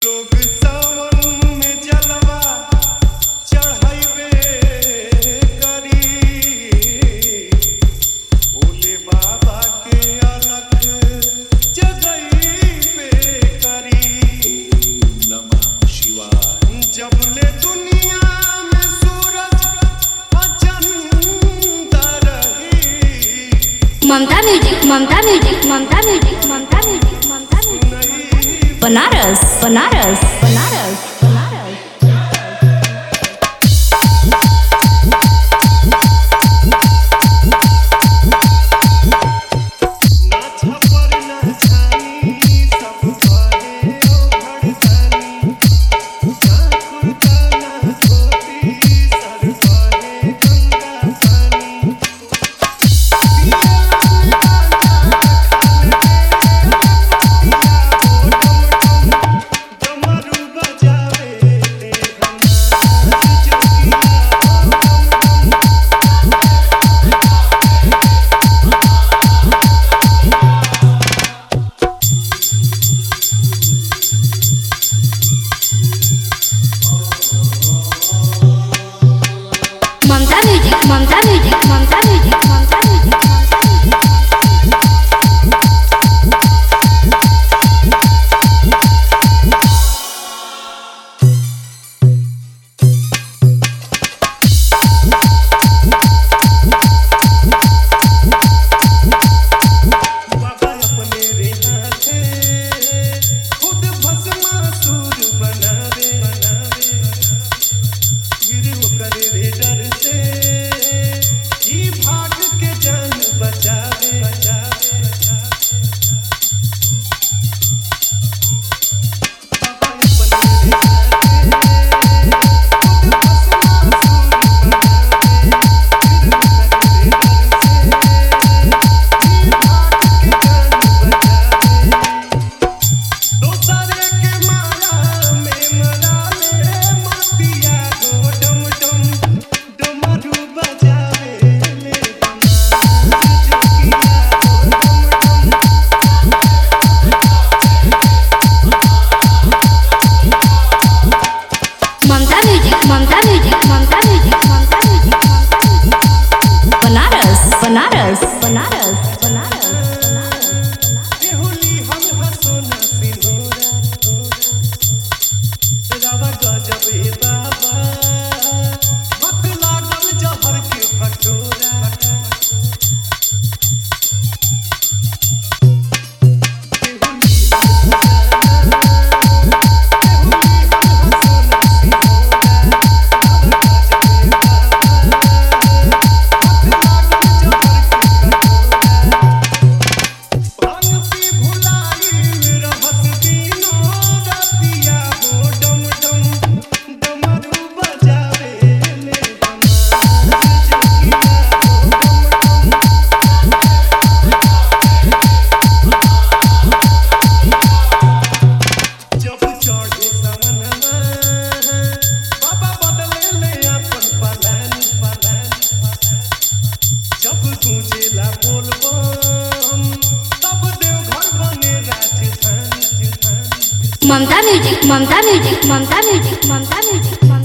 लोग सावन में जलवा चढ़ाइबे करी, भोले बाबा के अलग जगइबे करी। नमः शिवाय। जबले दुनिया में सूरज चंदा रही। Mamta music, Mamta music, Mamta music, Mamta music, Mamta music. Banaras, Banaras, Banaras, Banaras. ना छपर ना छानी सब भरे ओ घड़तानी, ना कुर्ता ना धोती सर भरे गंगा पानी। डमरू बजावे ले हमार जोगिया। Mamta music, Mamta music, Mamta music, Mamta music, Mamta music. बाबा अपने रे हाथे खुद भस्मासुर बनावे, गिर ओकर रे डर से ई भाग के जान बचावे। बाबा अपने रे हाथे खुद भस्मासुर दोसरे के माया में मरा ले मोतिया गो डम डम। डमरू बजावे ले हमार जोगिया गो डम डम। Mamta music, Mamta music, Mamta music, Mamta music, Mamta music. Banaras, Banaras, Banaras, Banaras, Banaras. केहुली हम हसोना सिंदूरा, रावा गजब ए बाबा मत लागल जहर के भटोरा। केहुली हम हसोना भांग पी भुलाइल रहत दिनो रातिया गो डम डम। डमरू बजावे ले हमार जोगिया गो डम डम। जब चढ़े सवनमा बाबा बदले ले अपन पलानी। जब गूंजेला बोलबम तब देवघर बने राजधानी। Mamta music, Mamta music, Mamta music, Mamta music, ममता